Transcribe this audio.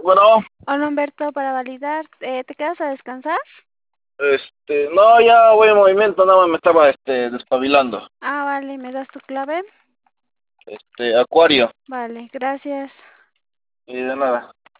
Bueno, Hola Humberto, para validar, ¿te quedas a descansar? no, ya voy en movimiento, nada más me estaba, despabilando. Ah, vale, ¿me das tu clave? Acuario, Vale, gracias. y de nada.